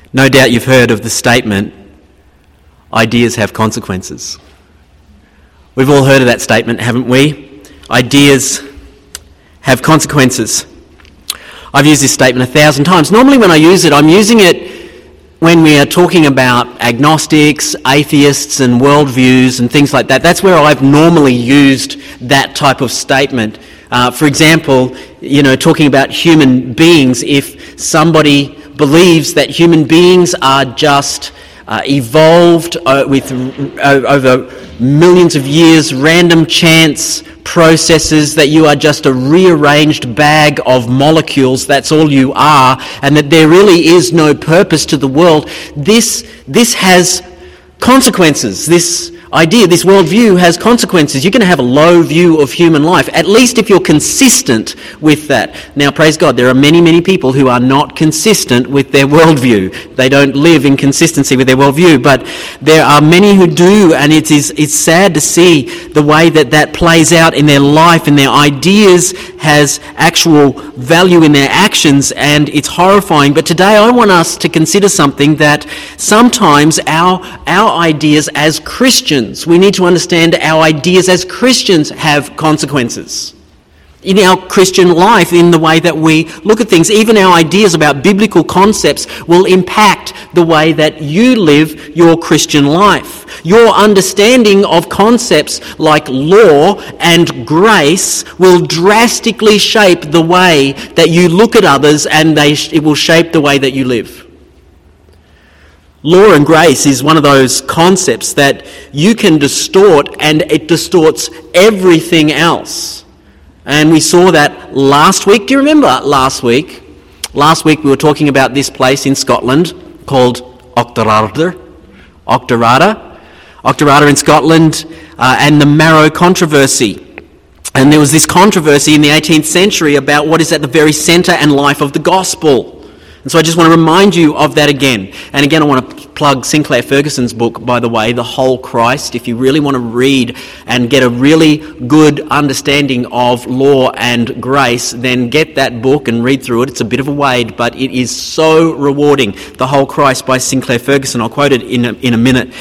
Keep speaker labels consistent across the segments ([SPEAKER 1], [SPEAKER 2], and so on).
[SPEAKER 1] No doubt you've heard of the statement, ideas have consequences. We've all heard of that statement, haven't we? Ideas have consequences. I've used this statement 1,000 times. Normally when I use it, I'm using it when we are talking about agnostics, atheists and worldviews and things like that. That's where I've normally used that type of statement. For example, talking about human beings, if somebody believes that human beings are just evolved over millions of years, random chance processes, that you are just a rearranged bag of molecules, that's all you are, and that there really is no purpose to the world, this has consequences. This idea, this worldview has consequences. You're going to have a low view of human life, at least if you're consistent with that. Now, praise God, there are many, many people who are not consistent with their worldview. They don't live in consistency with their worldview, but there are many who do, and it's sad to see the way that plays out in their life, and their ideas has actual value in their actions, and it's horrifying. But today I want us to consider something, that sometimes our ideas as Christians, we need to understand our ideas as Christians have consequences in our Christian life, in the way that we look at things. Even our ideas about biblical concepts will impact the way that you live your Christian life. Your understanding of concepts like law and grace will drastically shape the way that you look at others, and it will shape the way that you live. Law and grace is one of those concepts that you can distort, and it distorts everything else. And we saw that last week. Do you remember last week? Last week we were talking about this place in Scotland called Auchterarder in Scotland, and the Marrow controversy. And there was this controversy in the 18th century about what is at the very centre and life of the gospel. And so I just want to remind you of that again. And again, I want to plug Sinclair Ferguson's book, by the way, The Whole Christ. If you really want to read and get a really good understanding of law and grace, then get that book and read through it. It's a bit of a wade, but it is so rewarding. The Whole Christ by Sinclair Ferguson. I'll quote it in a minute.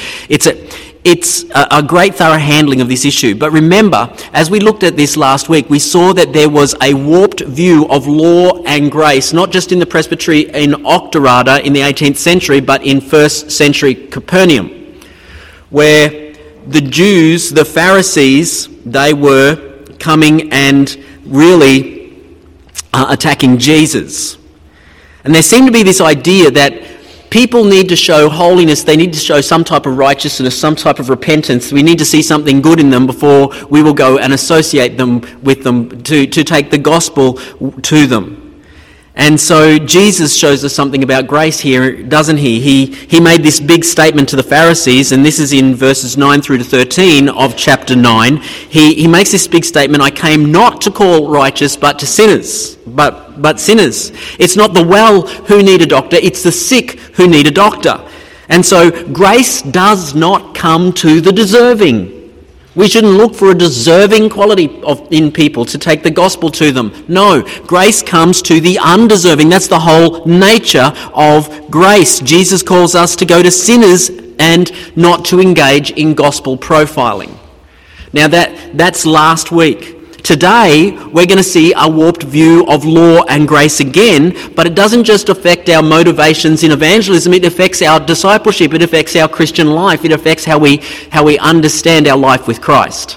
[SPEAKER 1] It's a great thorough handling of this issue. But remember, as we looked at this last week, we saw that there was a warped view of law and grace, not just in the presbytery in Auchterarder in the 18th century, but in 1st century Capernaum, where the Jews, the Pharisees, they were coming and really attacking Jesus. And there seemed to be this idea that people need to show holiness, they need to show some type of righteousness, some type of repentance. We need to see something good in them before we will go and associate them with them, to take the gospel to them. And so Jesus shows us something about grace here, doesn't he? He made this big statement to the Pharisees, and this is in verses 9 through to 13 of chapter 9. He makes this big statement, I came not to call righteous, but to sinners. But sinners. It's not the well who need a doctor, it's the sick who need a doctor. And so grace does not come to the deserving. We shouldn't look for a deserving quality in people to take the gospel to them. No, grace comes to the undeserving. That's the whole nature of grace. Jesus calls us to go to sinners and not to engage in gospel profiling. Now that's last week. Today, we're going to see a warped view of law and grace again, but it doesn't just affect our motivations in evangelism, it affects our discipleship, it affects our Christian life, it affects how we understand our life with Christ.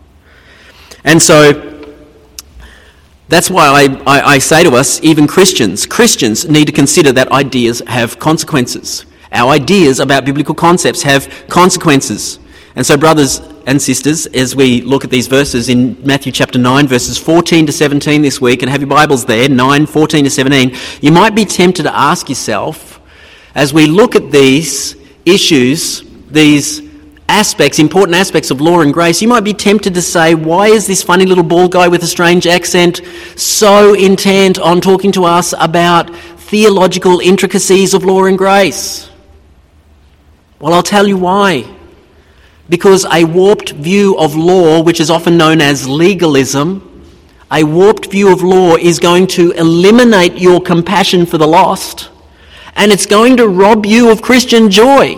[SPEAKER 1] And so, that's why I say to us, even Christians need to consider that ideas have consequences. Our ideas about biblical concepts have consequences. And so, brothers and sisters, as we look at these verses in Matthew chapter 9, verses 14 to 17 this week, and have your Bibles there, 9, 14 to 17, you might be tempted to ask yourself, as we look at these issues, these aspects, important aspects of law and grace, you might be tempted to say, why is this funny little bald guy with a strange accent so intent on talking to us about theological intricacies of law and grace? Well, I'll tell you why. Because a warped view of law, which is often known as legalism, a warped view of law is going to eliminate your compassion for the lost And it's going to rob you of Christian joy.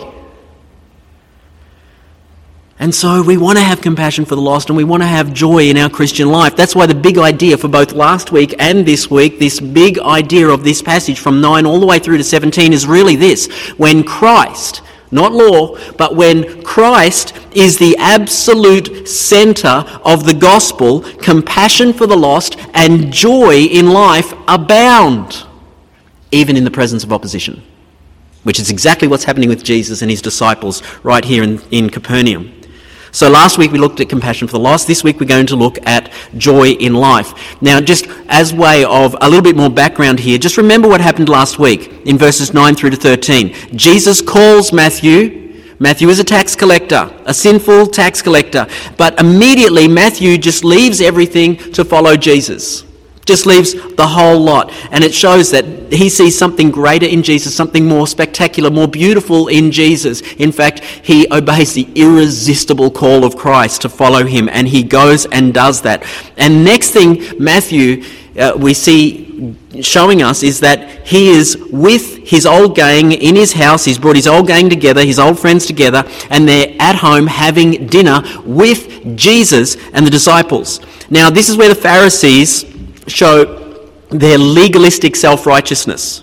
[SPEAKER 1] And so we want to have compassion for the lost, and we want to have joy in our Christian life. That's why the big idea for both last week and this week, this big idea of this passage from 9 all the way through to 17 is really this. When Christ, not law, but when Christ is the absolute centre of the gospel, compassion for the lost and joy in life abound, even in the presence of opposition, which is exactly what's happening with Jesus and his disciples right here in Capernaum. So last week we looked at compassion for the lost. This week we're going to look at joy in life. Now, just as way of a little bit more background here, just remember what happened last week in verses 9 through to 13. Jesus calls Matthew. Matthew is a tax collector, a sinful tax collector. But immediately Matthew just leaves everything to follow Jesus. Just leaves the whole lot. And it shows that he sees something greater in Jesus, something more spectacular, more beautiful in Jesus. In fact, he obeys the irresistible call of Christ to follow him, and he goes and does that. And next thing Matthew we see showing us is that he is with his old gang in his house. He's brought his old gang together, his old friends together, and they're at home having dinner with Jesus and the disciples. Now, this is where the Pharisees show their legalistic self-righteousness,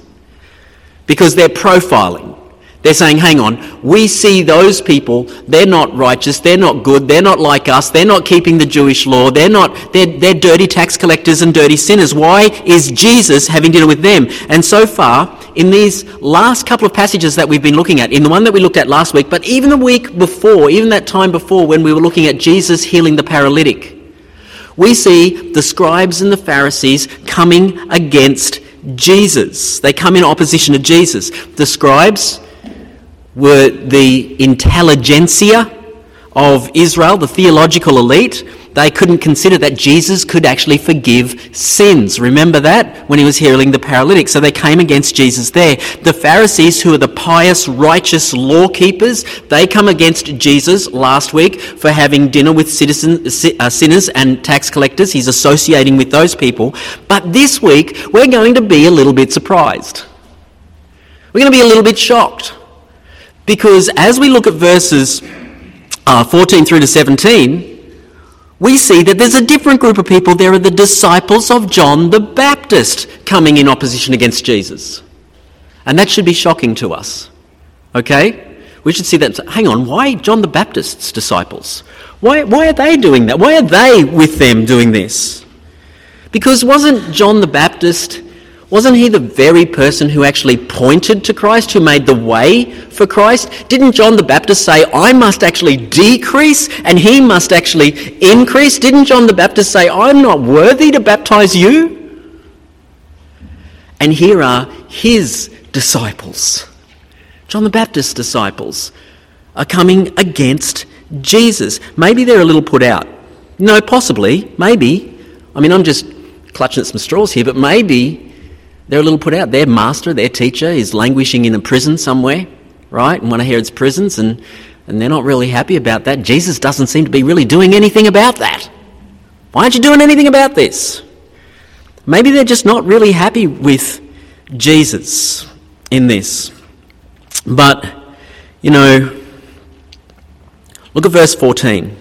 [SPEAKER 1] because they're profiling. They're saying, hang on, we see those people, they're not righteous, they're not good, they're not like us, they're not keeping the Jewish law, they're dirty tax collectors and dirty sinners. Why is Jesus having dinner with them? And so far, in these last couple of passages that we've been looking at, in the one that we looked at last week, but even the week before, even that time before when we were looking at Jesus healing the paralytic, we see the scribes and the Pharisees coming against Jesus. They come in opposition to Jesus. The scribes were the intelligentsia of Israel, the theological elite. They couldn't consider that Jesus could actually forgive sins. Remember that when he was healing the paralytic. So they came against Jesus there. The Pharisees, who are the pious, righteous law keepers, they come against Jesus last week for having dinner with sinners and tax collectors. He's associating with those people. But this week, we're going to be a little bit surprised. We're going to be a little bit shocked. Because as we look at verses 14 through to 17, we see that there's a different group of people. There are the disciples of John the Baptist coming in opposition against Jesus. And that should be shocking to us. Okay? We should see that. Hang on, why John the Baptist's disciples? Why are they doing that? Why are they with them doing this? Because wasn't John the Baptist, wasn't he the very person who actually pointed to Christ, who made the way for Christ? Didn't John the Baptist say, I must actually decrease and he must actually increase? Didn't John the Baptist say, I'm not worthy to baptize you? And here are his disciples. John the Baptist's disciples are coming against Jesus. Maybe they're a little put out. No, possibly, maybe. I mean, I'm just clutching at some straws here, but maybe they're a little put out. Their master, their teacher, is languishing in a prison somewhere, right? In one of Herod's prisons, and they're not really happy about that. Jesus doesn't seem to be really doing anything about that. Why aren't you doing anything about this? Maybe they're just not really happy with Jesus in this. But, look at verse 14.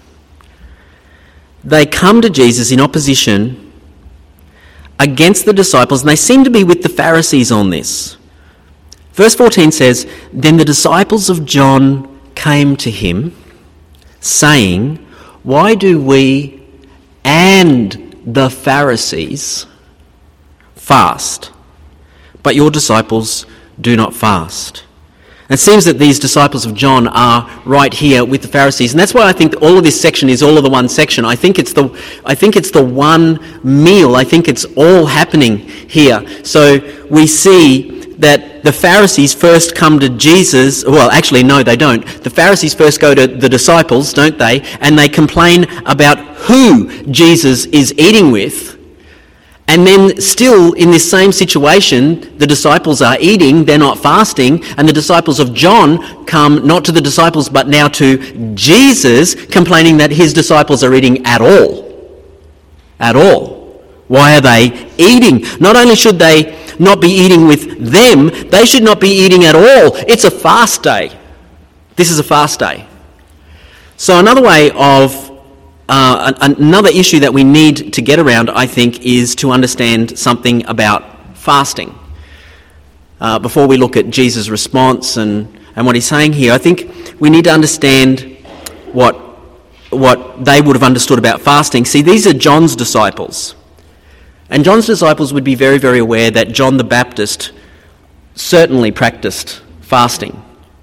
[SPEAKER 1] They come to Jesus in opposition against the disciples, and they seem to be with the Pharisees on this. Verse 14 says, Then the disciples of John came to him, saying, Why do we and the Pharisees fast, but your disciples do not fast? It seems that these disciples of John are right here with the Pharisees, and that's why I think all of this section is all of the one section. I think it's the one meal. I think it's all happening here. So we see that the Pharisees first come to Jesus. Well, actually, no, they don't. The Pharisees first go to the disciples, don't they? And they complain about who Jesus is eating with. And then still in this same situation, the disciples are eating, they're not fasting, and the disciples of John come not to the disciples but now to Jesus, complaining that his disciples are eating at all. At all. Why are they eating? Not only should they not be eating with them, they should not be eating at all. It's a fast day. This is a fast day. So another way of, another issue that we need to get around, I think, is to understand something about fasting. Before we look at Jesus' response and what he's saying here, I think we need to understand what they would have understood about fasting. See, these are John's disciples. And John's disciples would be very, very aware that John the Baptist certainly practiced fasting.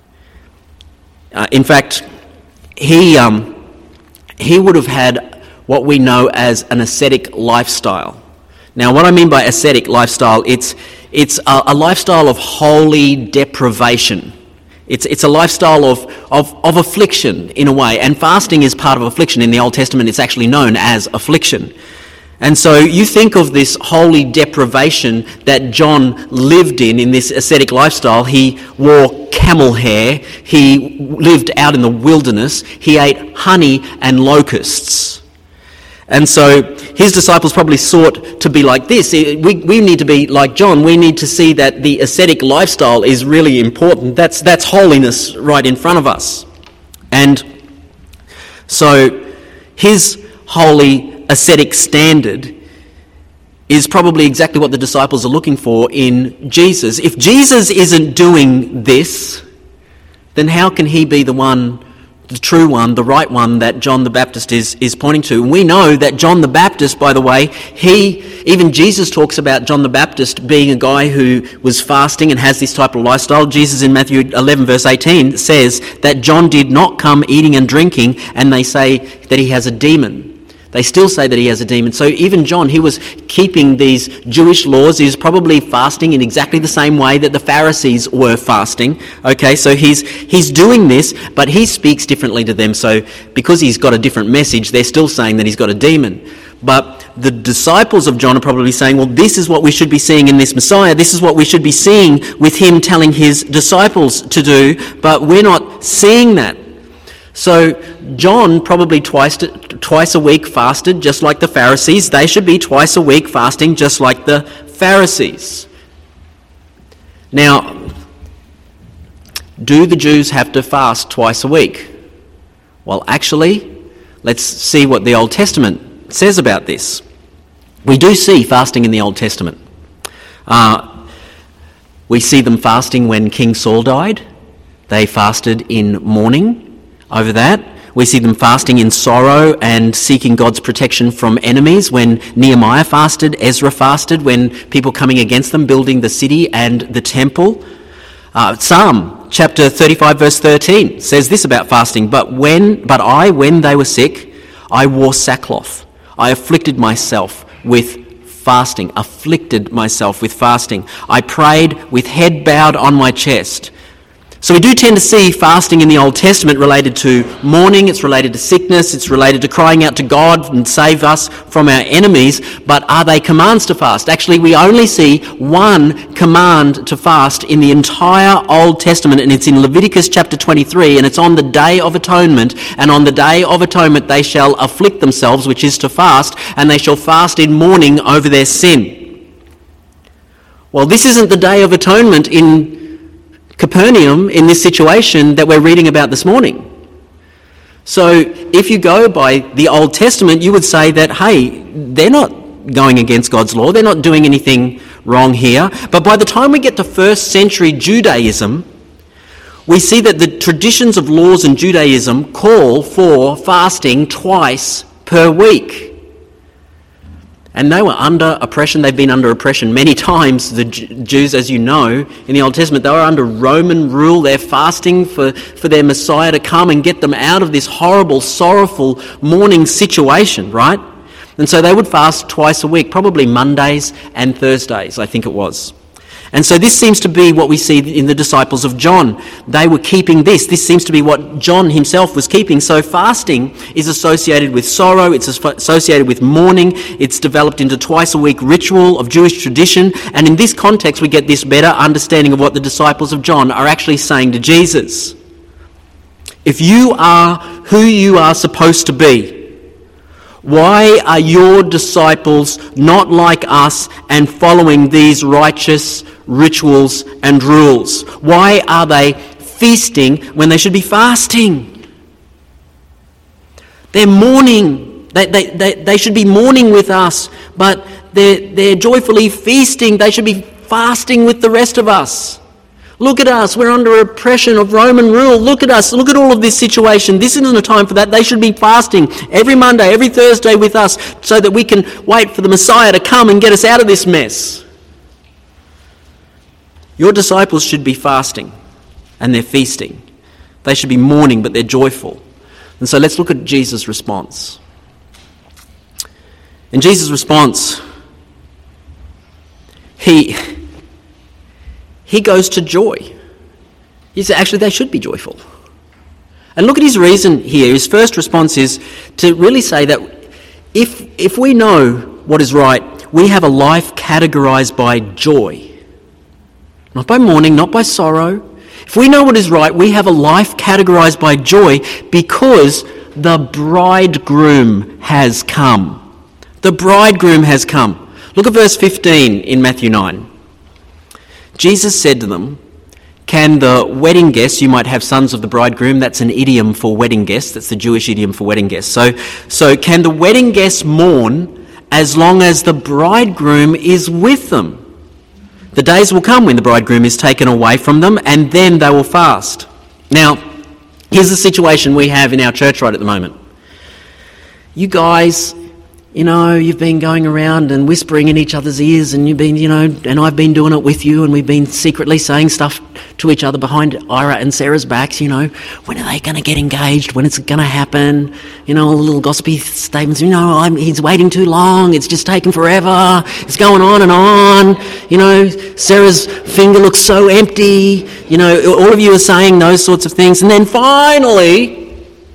[SPEAKER 1] In fact, he would have had what we know as an ascetic lifestyle. Now, what I mean by ascetic lifestyle, it's a lifestyle of holy deprivation. It's a lifestyle of affliction in a way, and fasting is part of affliction. In the Old Testament, it's actually known as affliction. And so you think of this holy deprivation that John lived in this ascetic lifestyle. He wore camel hair, he lived out in the wilderness, he ate honey and locusts. And so his disciples probably sought to be like this. We need to be like John. We need to see that the ascetic lifestyle is really important. That's holiness right in front of us. And so his holy ascetic standard is probably exactly what the disciples are looking for in Jesus. If Jesus isn't doing this, then how can he be the one, the true one, the right one that John the Baptist is pointing to? And we know that John the Baptist, by the way, even Jesus talks about John the Baptist being a guy who was fasting and has this type of lifestyle. Jesus in Matthew 11 verse 18 says that John did not come eating and drinking, and they say that he has a demon. They still say that he has a demon. So even John, he was keeping these Jewish laws. He was probably fasting in exactly the same way that the Pharisees were fasting. Okay, so he's doing this, but he speaks differently to them. So because he's got a different message, they're still saying that he's got a demon. But the disciples of John are probably saying, well, this is what we should be seeing in this Messiah. This is what we should be seeing with him telling his disciples to do, but we're not seeing that. So John probably twice a week fasted, just like the Pharisees. They should be twice a week fasting, just like the Pharisees. Now, do the Jews have to fast twice a week? Well, actually, let's see what the Old Testament says about this. We do see fasting in the Old Testament. We see them fasting when King Saul died. They fasted in mourning over that. We see them fasting in sorrow and seeking God's protection from enemies. When Nehemiah fasted, Ezra fasted, when people coming against them, building the city and the temple. Psalm chapter 35 verse 13 says this about fasting, But when they were sick, I wore sackcloth. I afflicted myself with fasting. I prayed with head bowed on my chest. So we do tend to see fasting in the Old Testament related to mourning, it's related to sickness, it's related to crying out to God and save us from our enemies, but are they commands to fast? Actually, we only see one command to fast in the entire Old Testament, and it's in Leviticus chapter 23, and it's on the Day of Atonement, and on the Day of Atonement they shall afflict themselves, which is to fast, and they shall fast in mourning over their sin. Well, this isn't the Day of Atonement in Capernaum in this situation that we're reading about this morning. So if you go by the Old Testament, you would say that, hey, they're not going against God's law, they're not doing anything wrong here. But by the time we get to first century Judaism, we see that the traditions of laws in Judaism call for fasting twice per week. And they were under oppression. They've been under oppression many times. The Jews, as you know, in the Old Testament, they were under Roman rule. They're fasting for their Messiah to come and get them out of this horrible, sorrowful mourning situation, right? And so they would fast twice a week, probably Mondays and Thursdays, I think it was. And so this seems to be what we see in the disciples of John. They were keeping this. This seems to be what John himself was keeping. So fasting is associated with sorrow. It's associated with mourning. It's developed into twice a week ritual of Jewish tradition. And in this context, we get this better understanding of what the disciples of John are actually saying to Jesus. If you are who you are supposed to be, Why are your disciples not like us and following these righteous rituals and rules? Why are they feasting when they should be fasting? They're mourning. They should be mourning with us, but they're joyfully feasting. They should be fasting with the rest of us. Look at us. We're under oppression of Roman rule. Look at us. Look at all of this situation. This isn't a time for that. They should be fasting every Monday, every Thursday with us so that we can wait for the Messiah to come and get us out of this mess. Your disciples should be fasting and they're feasting. They should be mourning, but they're joyful. And so let's look at Jesus' response. In Jesus' response, he goes to joy. He said, actually, they should be joyful. And look at his reason here. His first response is to really say that if we know what is right, we have a life categorized by joy. Not by mourning, not by sorrow. If we know what is right, we have a life categorized by joy because the bridegroom has come. The bridegroom has come. Look at verse 15 in Matthew 9. Jesus said to them, can the wedding guests, you might have sons of the bridegroom, that's an idiom for wedding guests, that's the Jewish idiom for wedding guests. So can the wedding guests mourn as long as the bridegroom is with them? The days will come when the bridegroom is taken away from them, and then they will fast. Now, here's the situation we have in our church right at the moment. You guys, you've been going around and whispering in each other's ears, and you've been, and I've been doing it with you, and we've been secretly saying stuff to each other behind Ira and Sarah's backs, when are they going to get engaged? When it's going to happen? All the little gossipy statements, he's waiting too long, it's just taking forever, it's going on and on, Sarah's finger looks so empty, all of you are saying those sorts of things, and then finally,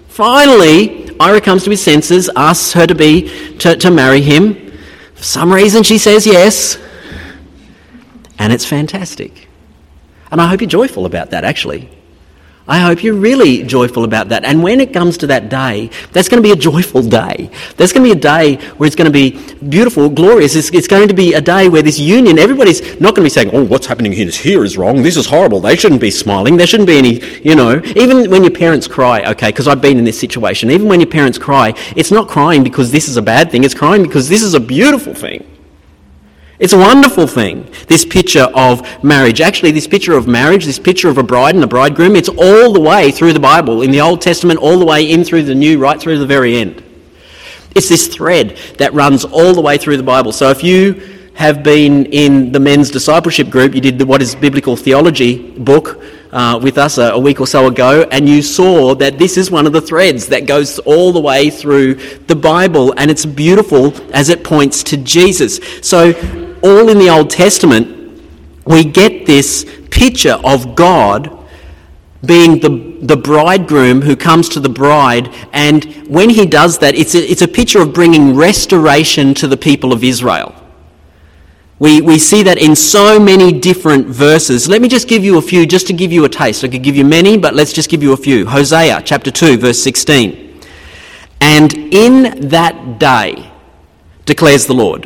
[SPEAKER 1] Ira comes to his senses, asks her to marry him. For some reason she says yes. And it's fantastic. And I hope you're joyful about that, actually. I hope you're really joyful about that. And when it comes to that day, that's going to be a joyful day. There's going to be a day where it's going to be beautiful, glorious. It's going to be a day where this union, everybody's not going to be saying, oh, what's happening here is wrong. This is horrible. They shouldn't be smiling. There shouldn't be any, even when your parents cry, okay, because I've been in this situation, even when your parents cry, it's not crying because this is a bad thing. It's crying because this is a beautiful thing. It's a wonderful thing, this picture of marriage. Actually, this picture of marriage, this picture of a bride and a bridegroom, it's all the way through the Bible, in the Old Testament, all the way in through the New, right through the very end. It's this thread that runs all the way through the Bible. So if you have been in the men's discipleship group, you did the What is Biblical Theology book with us a week or so ago, and you saw that this is one of the threads that goes all the way through the Bible, and it's beautiful as it points to Jesus. So all in the Old Testament, we get this picture of God being the bridegroom who comes to the bride, and when he does that, it's a picture of bringing restoration to the people of Israel. We see that in so many different verses. Let me just give you a few, just to give you a taste. I could give you many, but let's just give you a few. Hosea chapter 2, verse 16. And in that day, declares the Lord,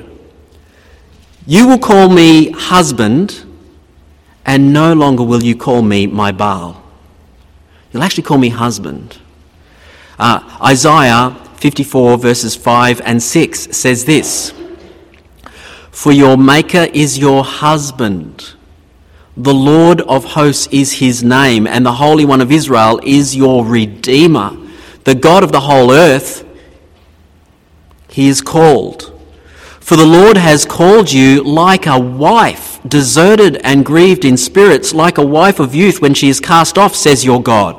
[SPEAKER 1] you will call me husband, and no longer will you call me my Baal. You'll actually call me husband. Isaiah 54 verses 5 and 6 says this, for your Maker is your husband, the Lord of hosts is his name, and the Holy One of Israel is your Redeemer. The God of the whole earth, he is called. For the Lord has called you like a wife, deserted and grieved in spirits, like a wife of youth when she is cast off, says your God.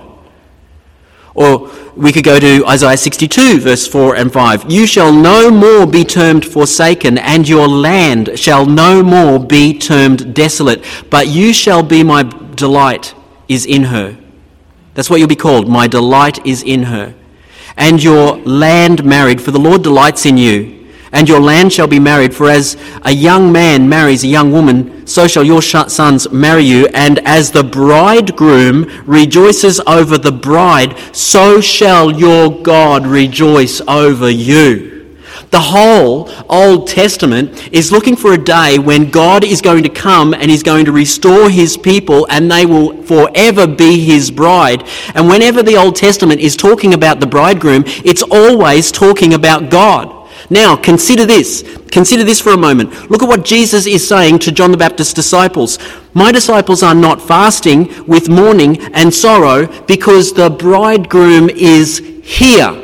[SPEAKER 1] Or we could go to Isaiah 62, verse 4 and 5. You shall no more be termed forsaken, and your land shall no more be termed desolate, but you shall be my delight is in her. That's what you'll be called. My delight is in her. And your land married, for the Lord delights in you. And your land shall be married, for as a young man marries a young woman, so shall your sons marry you. And as the bridegroom rejoices over the bride, so shall your God rejoice over you. The whole Old Testament is looking for a day when God is going to come and he's going to restore his people and they will forever be his bride. And whenever the Old Testament is talking about the bridegroom, it's always talking about God. Now, consider this. Consider this for a moment. Look at what Jesus is saying to John the Baptist's disciples. My disciples are not fasting with mourning and sorrow because the bridegroom is here.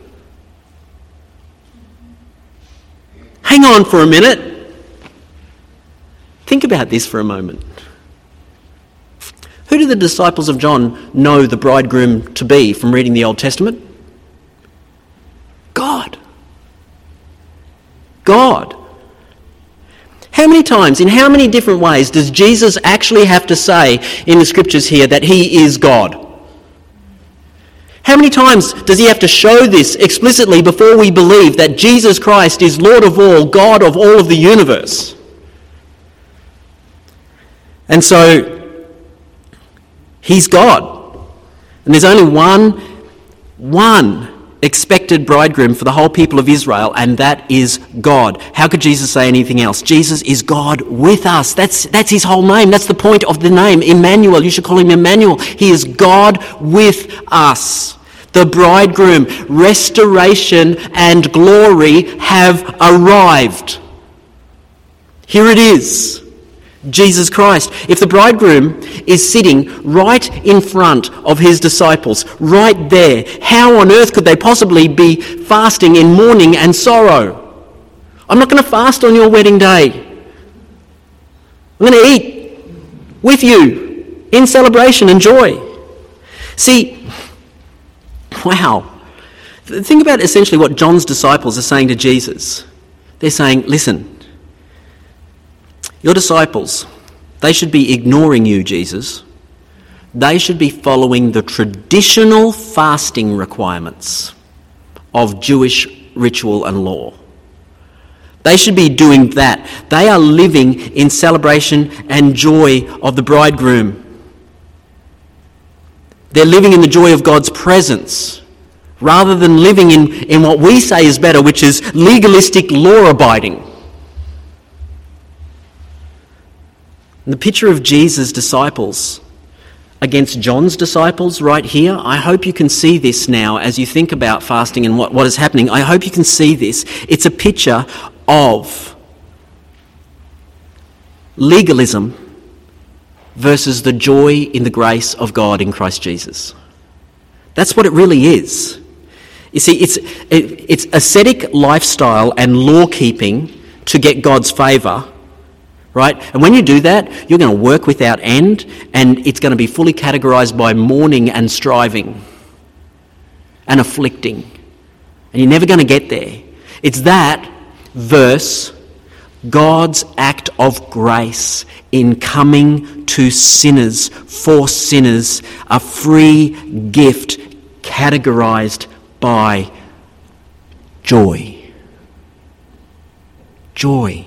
[SPEAKER 1] Hang on for a minute. Think about this for a moment. Who do the disciples of John know the bridegroom to be from reading the Old Testament? God. God. How many times, in how many different ways does Jesus actually have to say in the scriptures here that he is God? How many times does he have to show this explicitly before we believe that Jesus Christ is Lord of all, God of all of the universe? And so, he's God. And there's only one expected bridegroom for the whole people of Israel, and that is God. How could Jesus say anything else? Jesus is God with us. That's his whole name. That's the point of the name, Emmanuel. You should call him Emmanuel. He is God with us. The bridegroom, restoration and glory have arrived. Here it is. Jesus Christ. If the bridegroom is sitting right in front of his disciples, right there, how on earth could they possibly be fasting in mourning and sorrow? I'm not going to fast on your wedding day. I'm going to eat with you in celebration and joy. See, wow. Think about essentially what John's disciples are saying to Jesus. They're saying, listen, your disciples, they should be ignoring you, Jesus. They should be following the traditional fasting requirements of Jewish ritual and law. They should be doing that. They are living in celebration and joy of the bridegroom. They're living in the joy of God's presence, rather than living in what we say is better, which is legalistic law-abiding. And the picture of Jesus' disciples against John's disciples right here, I hope you can see this now as you think about fasting and what is happening. I hope you can see this. It's a picture of legalism versus the joy in the grace of God in Christ Jesus. That's what it really is. You see, it's ascetic lifestyle and law-keeping to get God's favour. Right? And when you do that, you're going to work without end, and it's going to be fully categorised by mourning and striving and afflicting. And you're never going to get there. It's that versus God's act of grace in coming to sinners, for sinners, a free gift categorised by joy. Joy.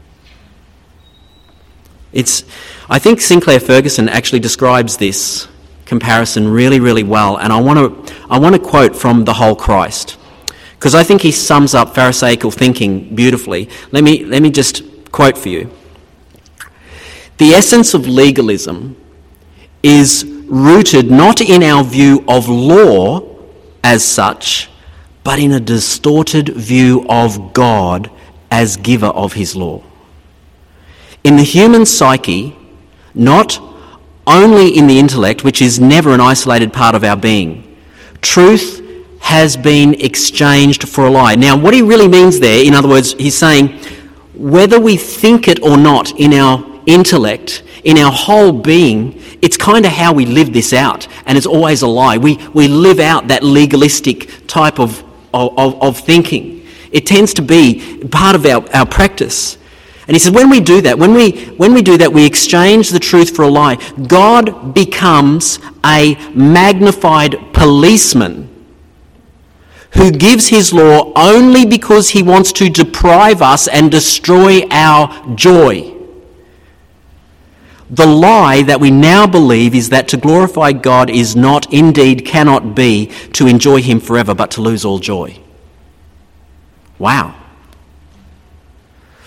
[SPEAKER 1] I think Sinclair Ferguson actually describes this comparison really, really well, and I want to quote from The Whole Christ, because I think he sums up Pharisaical thinking beautifully. Let me just quote for you. The essence of legalism is rooted not in our view of law as such, but in a distorted view of God as giver of his law. In the human psyche, not only in the intellect, which is never an isolated part of our being, truth has been exchanged for a lie. Now, what he really means there, in other words, he's saying, whether we think it or not in our intellect, in our whole being, it's kind of how we live this out, and it's always a lie. We live out that legalistic type of thinking. It tends to be part of our practice. And he says, when we do that, we exchange the truth for a lie. God becomes a magnified policeman who gives his law only because he wants to deprive us and destroy our joy. The lie that we now believe is that to glorify God is not, indeed cannot be, to enjoy him forever, but to lose all joy. Wow.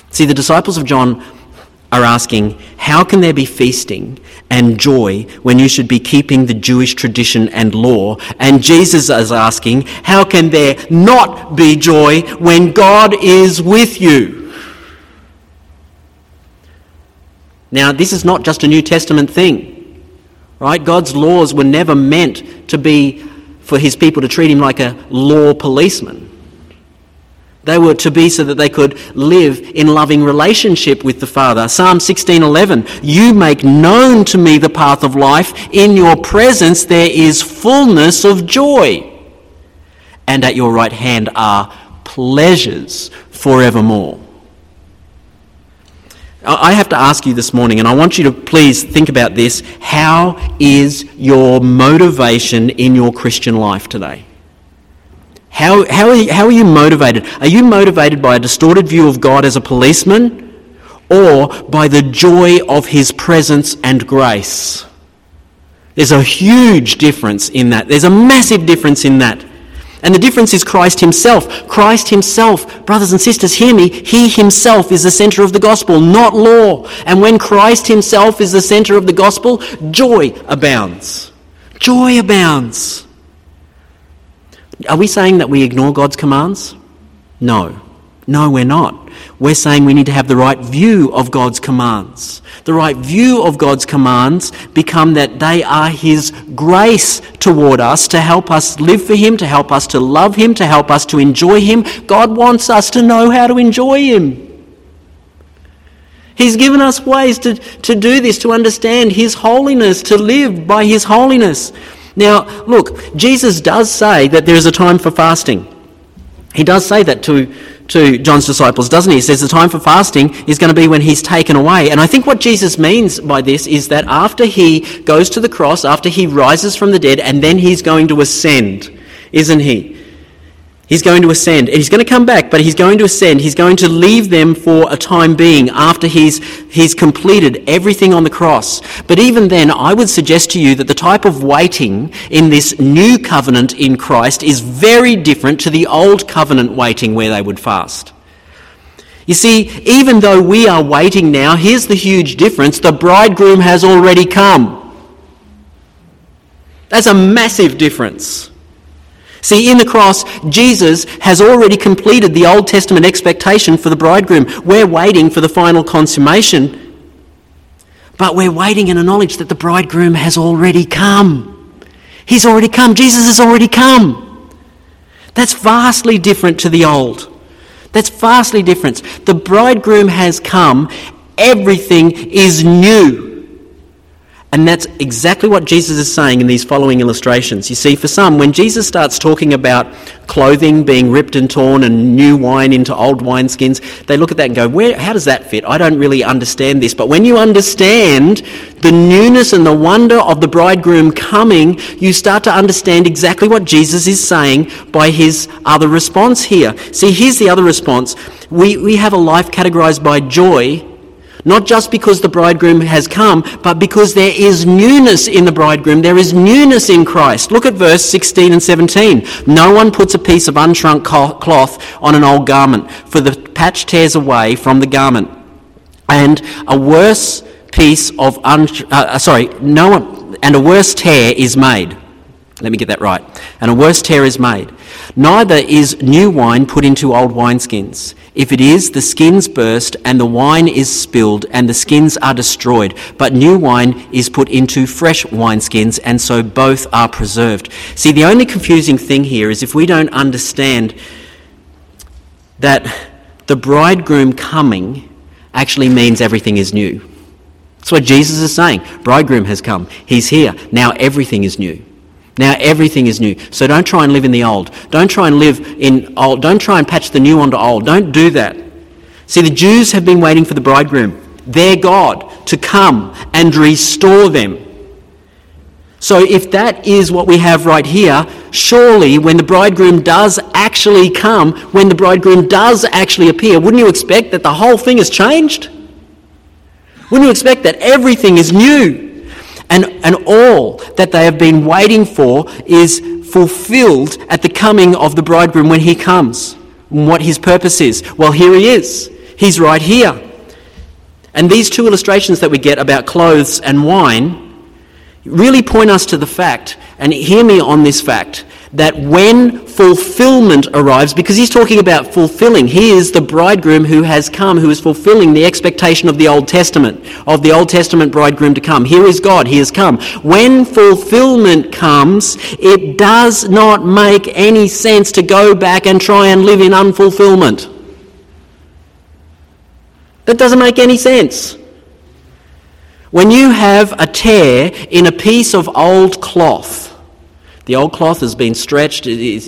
[SPEAKER 1] See, the disciples of John are asking, how can there be feasting and joy when you should be keeping the Jewish tradition and law? And Jesus is asking, how can there not be joy when God is with you? Now, this is not just a New Testament thing, right? God's laws were never meant to be for his people to treat him like a law policeman. They were to be so that they could live in loving relationship with the Father. Psalm 16:11, you make known to me the path of life. In your presence there is fullness of joy. And at your right hand are pleasures forevermore. I have to ask you this morning, and I want you to please think about this. How is your motivation in your Christian life today? How are you motivated? Are you motivated by a distorted view of God as a policeman, or by the joy of his presence and grace? There's a huge difference in that. There's a massive difference in that. And the difference is Christ himself. Christ himself, brothers and sisters, hear me, he himself is the centre of the gospel, not law. And when Christ himself is the centre of the gospel, joy abounds. Joy abounds. Are we saying that we ignore God's commands? No. No, we're not. We're saying we need to have the right view of God's commands. The right view of God's commands become that they are his grace toward us to help us live for him, to help us to love him, to help us to enjoy him. God wants us to know how to enjoy him. He's given us ways to do this, to understand his holiness, to live by his holiness. Now, look, Jesus does say that there is a time for fasting. He does say that to John's disciples, doesn't he? He says the time for fasting is going to be when he's taken away. And I think what Jesus means by this is that after he goes to the cross, after he rises from the dead, and then he's going to ascend, isn't he? He's going to ascend, and he's going to come back, but he's going to ascend. He's going to leave them for a time being after he's completed everything on the cross. But even then, I would suggest to you that the type of waiting in this new covenant in Christ is very different to the old covenant waiting where they would fast. You see, even though we are waiting now, here's the huge difference. The bridegroom has already come. That's a massive difference. See, in the cross, Jesus has already completed the Old Testament expectation for the bridegroom. We're waiting for the final consummation, but we're waiting in a knowledge that the bridegroom has already come. He's already come. Jesus has already come. That's vastly different to the old. That's vastly different. The bridegroom has come. Everything is new. And that's exactly what Jesus is saying in these following illustrations. You see, for some, when Jesus starts talking about clothing being ripped and torn and new wine into old wineskins, they look at that and go, how does that fit? I don't really understand this. But when you understand the newness and the wonder of the bridegroom coming, you start to understand exactly what Jesus is saying by his other response here. See, here's the other response. We have a life categorized by joy, not just because the bridegroom has come, but because there is newness in the bridegroom. There is newness in Christ. Look at verse 16 and 17. No one puts a piece of unshrunk cloth on an old garment, for the patch tears away from the garment. And a worse tear is made. Let me get that right. And a worse tear is made. Neither is new wine put into old wineskins. If it is, the skins burst, and the wine is spilled, and the skins are destroyed. But new wine is put into fresh wineskins, and so both are preserved. See, the only confusing thing here is if we don't understand that the bridegroom coming actually means everything is new. That's what Jesus is saying. Bridegroom has come. He's here. Now everything is new. Now everything is new. So don't try and live in the old. Don't try and live in old. Don't try and patch the new onto old. Don't do that. See, the Jews have been waiting for the bridegroom, their God, to come and restore them. So if that is what we have right here, surely when the bridegroom does actually come, when the bridegroom does actually appear, wouldn't you expect that the whole thing has changed? Wouldn't you expect that everything is new? And all that they have been waiting for is fulfilled at the coming of the bridegroom when he comes. And what his purpose is. Well, here he is. He's right here. And these two illustrations that we get about clothes and wine really point us to the fact, and hear me on this fact, that when fulfillment arrives, because he's talking about fulfilling, he is the bridegroom who has come, who is fulfilling the expectation of the Old Testament bridegroom to come. Here is God, he has come. When fulfillment comes, it does not make any sense to go back and try and live in unfulfillment. That doesn't make any sense. When you have a tear in a piece of old cloth, the old cloth has been stretched,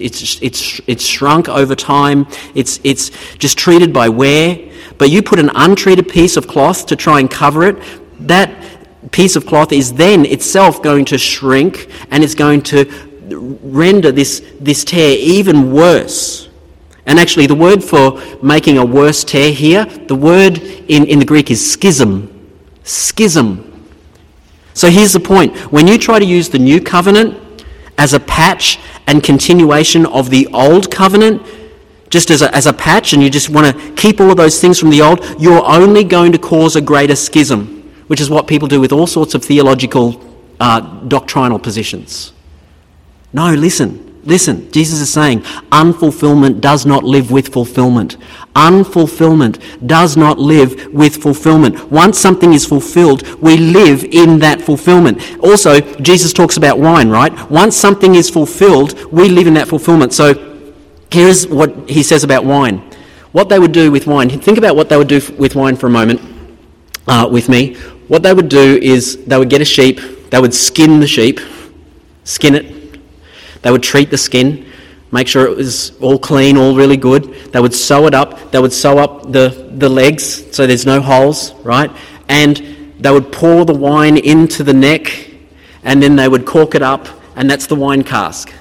[SPEAKER 1] it's shrunk over time, it's just treated by wear, but you put an untreated piece of cloth to try and cover it, that piece of cloth is then itself going to shrink and it's going to render this tear even worse. And actually the word for making a worse tear here, the word in the Greek is schism. Schism. So here's the point. When you try to use the new covenant as a patch and continuation of the old covenant, just as a patch, and you just want to keep all of those things from the old, you're only going to cause a greater schism, which is what people do with all sorts of theological doctrinal positions. No, listen, Jesus is saying, unfulfillment does not live with fulfillment. Unfulfillment does not live with fulfillment. Once something is fulfilled, we live in that fulfillment. Also, Jesus talks about wine, right? Once something is fulfilled, we live in that fulfillment. So here's what he says about wine. What they would do with wine. Think about what they would do with wine for a moment with me. What they would do is they would get a sheep, they would skin the sheep, skin it. They would treat the skin, make sure it was all clean, all really good. They would sew it up. They would sew up the legs so there's no holes, right? And they would pour the wine into the neck, and then they would cork it up, and that's the wine cask.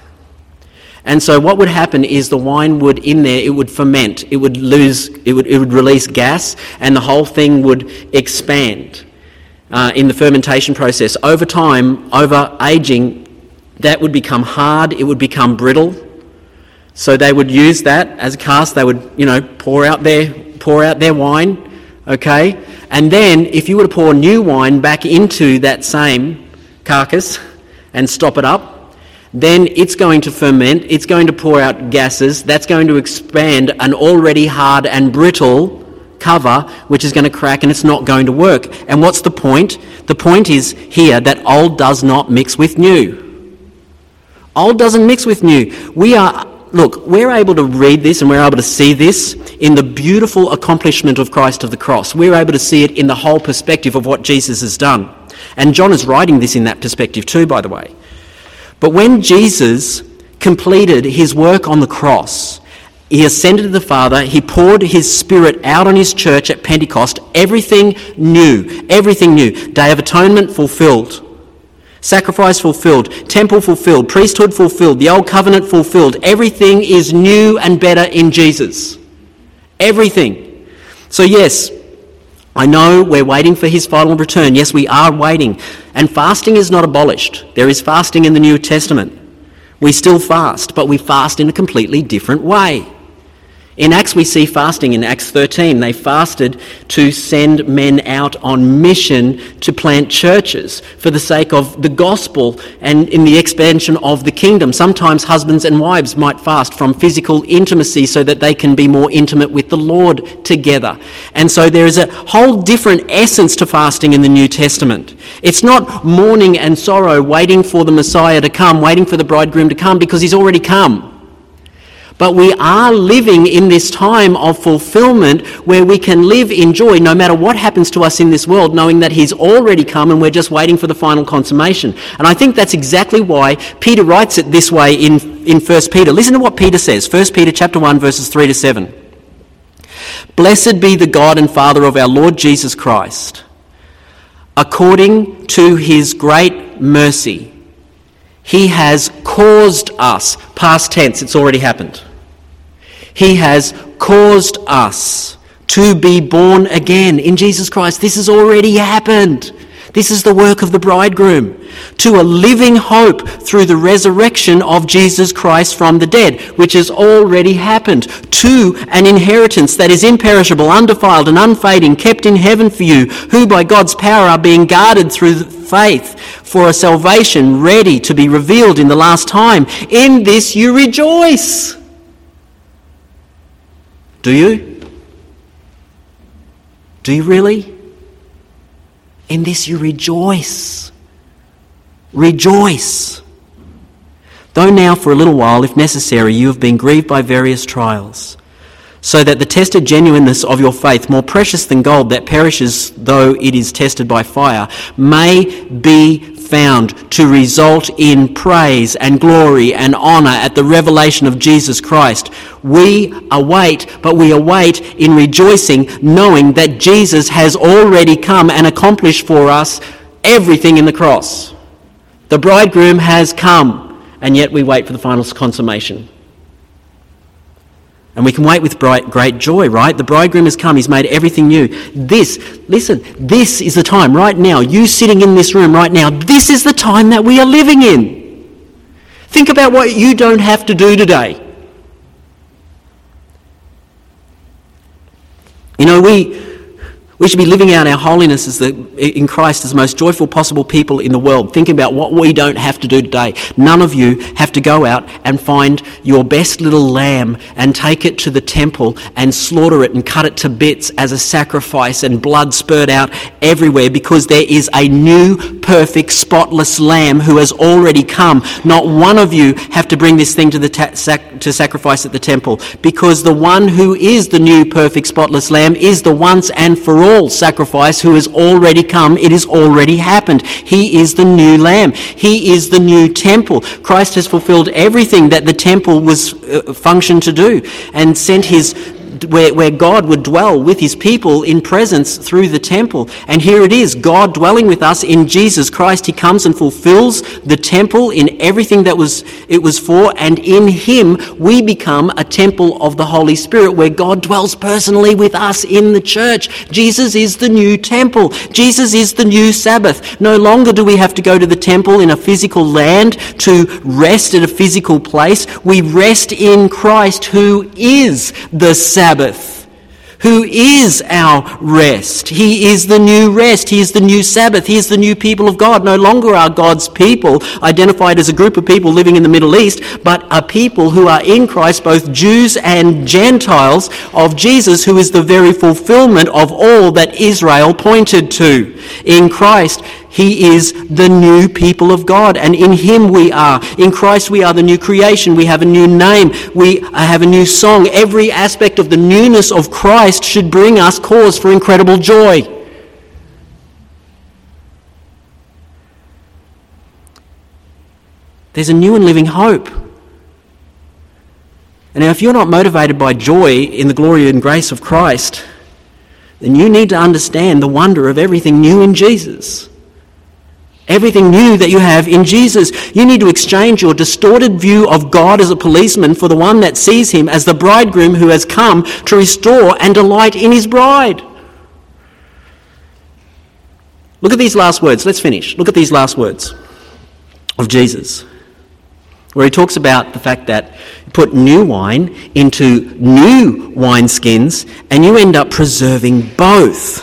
[SPEAKER 1] And so what would happen is the wine would, in there, it would ferment. It would release gas, and the whole thing would expand in the fermentation process. Over time, over aging, that would become hard, it would become brittle. So they would use that as a cask, they would, pour out their wine, okay? And then if you were to pour new wine back into that same carcass and stop it up, then it's going to ferment, it's going to pour out gases, that's going to expand an already hard and brittle cover, which is going to crack, and it's not going to work. And what's the point? The point is here that old does not mix with new. Old doesn't mix with new. We're able to read this and we're able to see this in the beautiful accomplishment of Christ of the cross. We're able to see it in the whole perspective of what Jesus has done. And John is writing this in that perspective too, by the way. But when Jesus completed his work on the cross, he ascended to the Father, he poured his Spirit out on his church at Pentecost, everything new. Day of Atonement fulfilled. Sacrifice fulfilled, temple fulfilled, priesthood fulfilled, the old covenant fulfilled. Everything is new and better in Jesus. Everything. So yes, I know we're waiting for his final return. Yes, we are waiting. And fasting is not abolished. There is fasting in the New Testament. We still fast, but we fast in a completely different way. In Acts we see fasting. In Acts 13 they fasted to send men out on mission to plant churches for the sake of the gospel and in the expansion of the kingdom. Sometimes husbands and wives might fast from physical intimacy so that they can be more intimate with the Lord together. And so there is a whole different essence to fasting in the New Testament. It's not mourning and sorrow, waiting for the Messiah to come, waiting for the bridegroom to come, because he's already come. But we are living in this time of fulfillment where we can live in joy no matter what happens to us in this world, knowing that he's already come and we're just waiting for the final consummation. And I think that's exactly why Peter writes it this way in 1 Peter. Listen to what Peter says, 1 Peter chapter 1, verses 3-7. Blessed be the God and Father of our Lord Jesus Christ. According to his great mercy, he has caused us, past tense, it's already happened. He has caused us to be born again in Jesus Christ. This has already happened. This is the work of the bridegroom, to a living hope through the resurrection of Jesus Christ from the dead, which has already happened, to an inheritance that is imperishable, undefiled and unfading, kept in heaven for you, who by God's power are being guarded through faith for a salvation ready to be revealed in the last time. In this you rejoice. Do you? Do you really? In this you rejoice. Rejoice. Though now for a little while, if necessary, you have been grieved by various trials, so that the tested genuineness of your faith, more precious than gold that perishes though it is tested by fire, may be found to result in praise and glory and honour at the revelation of Jesus Christ. We await in rejoicing, knowing that Jesus has already come and accomplished for us everything in the cross. The bridegroom has come, and yet we wait for the final consummation. And we can wait with great joy, right? The bridegroom has come. He's made everything new. This is the time right now. You sitting in this room right now, this is the time that we are living in. Think about what you don't have to do today. You know, we should be living out our holiness in Christ as the most joyful possible people in the world, thinking about what we don't have to do today. None of you have to go out and find your best little lamb and take it to the temple and slaughter it and cut it to bits as a sacrifice and blood spurted out everywhere, because there is a new, perfect, spotless lamb who has already come. Not one of you have to bring this thing to sacrifice at the temple, because the one who is the new, perfect, spotless lamb is the once and for all sacrifice who has already come. It has already happened. He is the new lamb. He is the new temple. Christ has fulfilled everything that the temple was functioned to do, and sent his where God would dwell with his people in presence through the temple. And here it is, God dwelling with us in Jesus Christ. He comes and fulfills the temple in everything that it was for, and in him we become a temple of the Holy Spirit where God dwells personally with us in the church. Jesus is the new temple. Jesus is the new Sabbath. No longer do we have to go to the temple in a physical land to rest at a physical place. We rest in Christ, who is the Sabbath, who is our rest. He is the new rest. He is the new Sabbath. He is the new people of God. No longer are God's people identified as a group of people living in the Middle East, but a people who are in Christ, both Jews and Gentiles, of Jesus, who is the very fulfillment of all that Israel pointed to. In Christ, he is the new people of God, and in him we are. In Christ we are the new creation. We have a new name. We have a new song. Every aspect of the newness of Christ should bring us cause for incredible joy. There's a new and living hope. And now if you're not motivated by joy in the glory and grace of Christ, then you need to understand the wonder of everything new in Jesus. Everything new that you have in Jesus. You need to exchange your distorted view of God as a policeman for the one that sees him as the bridegroom who has come to restore and delight in his bride. Look at these last words. Let's finish. Look at these last words of Jesus, where he talks about the fact that you put new wine into new wineskins and you end up preserving both.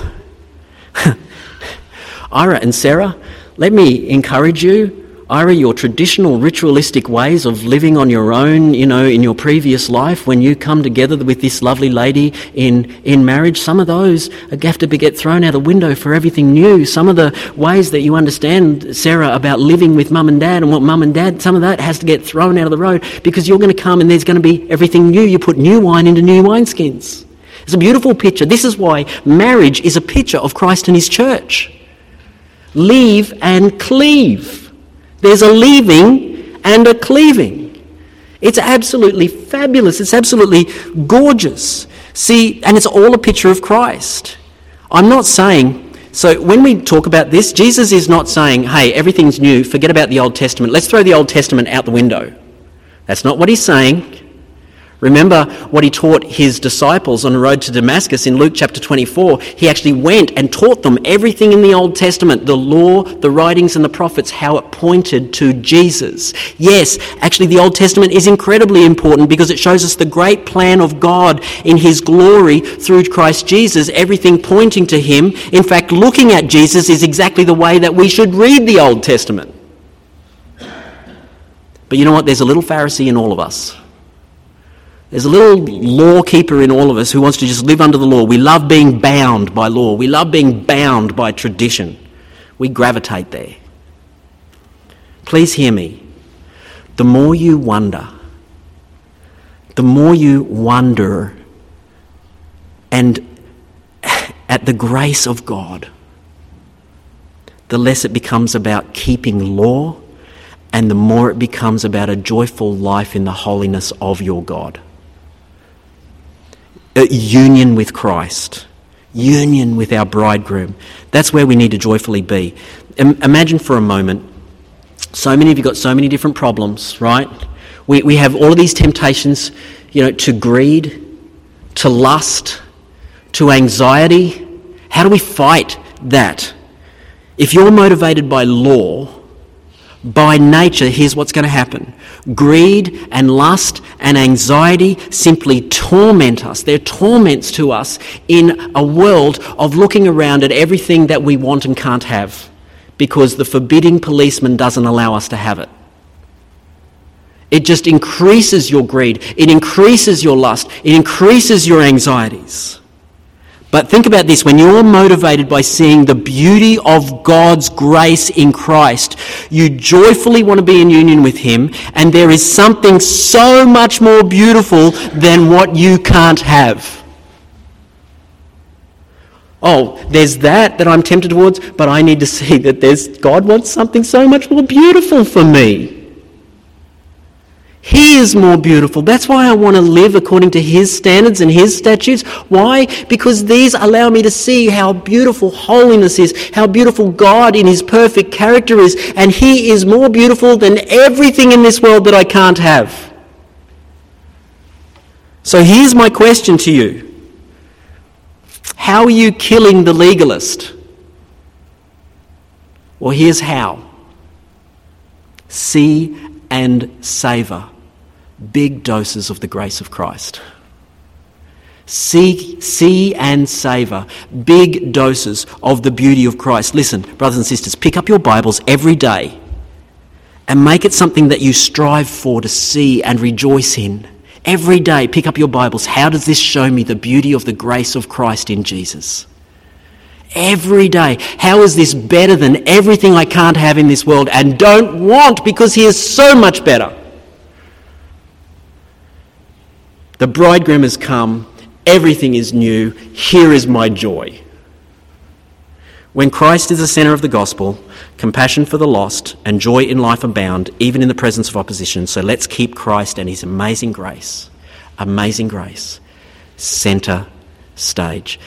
[SPEAKER 1] Ira and Sarah, let me encourage you. Ira, your traditional ritualistic ways of living on your own, in your previous life, when you come together with this lovely lady in marriage, some of those have to get thrown out the window for everything new. Some of the ways that you understand, Sarah, about living with mum and dad and what mum and dad, some of that has to get thrown out of the road, because you're going to come and there's going to be everything new. You put new wine into new wineskins. It's a beautiful picture. This is why marriage is a picture of Christ and his church. Leave and cleave. There's a leaving and a cleaving. It's absolutely fabulous. It's absolutely gorgeous. See, and it's all a picture of Christ. I'm not saying, so when we talk about this, Jesus is not saying, hey, everything's new, forget about the Old Testament. Let's throw the Old Testament out the window. That's not what he's saying. Remember what he taught his disciples on the road to Damascus in Luke chapter 24. He actually went and taught them everything in the Old Testament, the law, the writings and the prophets, how it pointed to Jesus. Yes, actually the Old Testament is incredibly important because it shows us the great plan of God in his glory through Christ Jesus, everything pointing to him. In fact, looking at Jesus is exactly the way that we should read the Old Testament. But you know what? There's a little Pharisee in all of us. There's a little law keeper in all of us who wants to just live under the law. We love being bound by law. We love being bound by tradition. We gravitate there. Please hear me. The more you wonder and at the grace of God, the less it becomes about keeping law and the more it becomes about a joyful life in the holiness of your God. Union with Christ, union with our bridegroom. That's where we need to joyfully be. Imagine for a moment, so many of you got so many different problems, right? We have all of these temptations, to greed, to lust, to anxiety. How do we fight that? If you're motivated by law, by nature, here's what's going to happen. Greed and lust and anxiety simply torment us. They're torments to us in a world of looking around at everything that we want and can't have because the forbidding policeman doesn't allow us to have it. It just increases your greed. It increases your lust. It increases your anxieties. But think about this, when you're motivated by seeing the beauty of God's grace in Christ, you joyfully want to be in union with him, and there is something so much more beautiful than what you can't have. Oh, there's that I'm tempted towards, but I need to see that God wants something so much more beautiful for me. He is more beautiful. That's why I want to live according to his standards and his statutes. Why? Because these allow me to see how beautiful holiness is, how beautiful God in his perfect character is, and he is more beautiful than everything in this world that I can't have. So here's my question to you. How are you killing the legalist? Well, here's how. See and savour big doses of the grace of Christ. See and savour big doses of the beauty of Christ. Listen, brothers and sisters, pick up your Bibles every day and make it something that you strive for to see and rejoice in. Every day, pick up your Bibles. How does this show me the beauty of the grace of Christ in Jesus? Every day. How is this better than everything I can't have in this world and don't want because he is so much better? The bridegroom has come. Everything is new. Here is my joy. When Christ is the centre of the gospel, compassion for the lost and joy in life abound, even in the presence of opposition. So let's keep Christ and his amazing grace, centre stage.